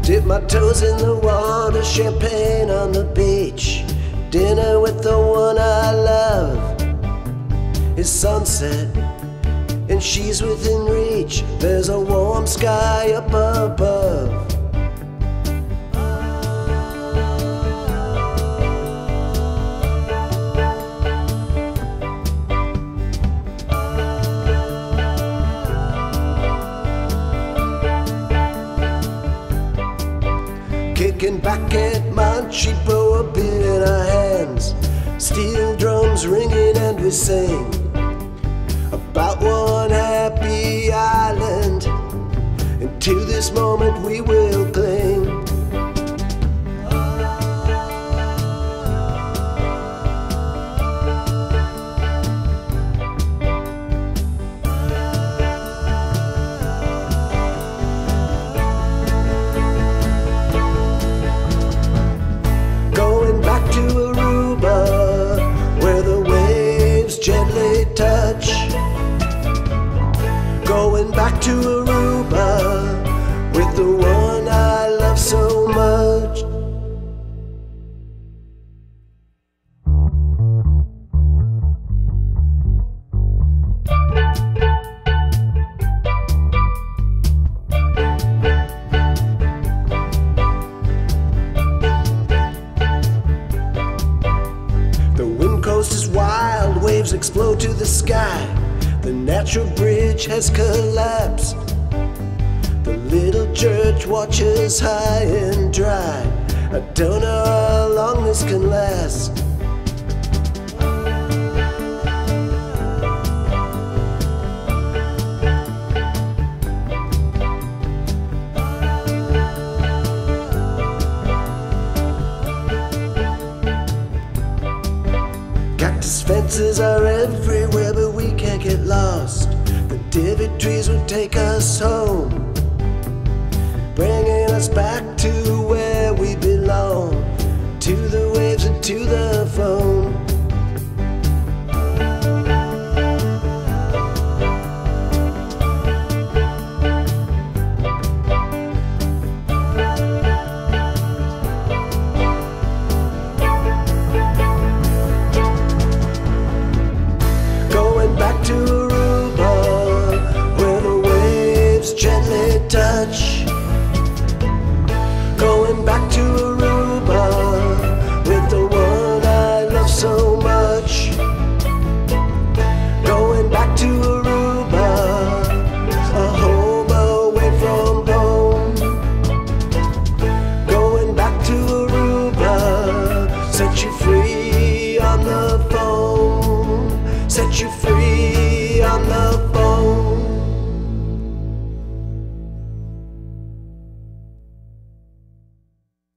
Dip my toes in the water, champagne on the beach. Dinner with the one I love. It's sunset and she's within reach. There's a warm sky up above. Kicking back at Montreal, a beer in our hands, steel drums ringing, and we sing about one happy island, and to this moment we will cling. Going back to Aruba, where the waves gently touch. Going back to Aruba, with the one I love so much. The wind coast is wild, waves explode to the sky. The natural bridge has collapsed. The little church watches high and dry. I don't know how long this can last. Cactus fences are everywhere, but we can't get lost. The divot trees will take us home, bringing us back to where we belong, to the waves and to the foam. Going back to Aruba, where the waves gently touch. Going back to Aruba, with the one I love so much. Going back to Aruba, a home away from home. Going back to Aruba, set you free on the phone. Set you free on the phone.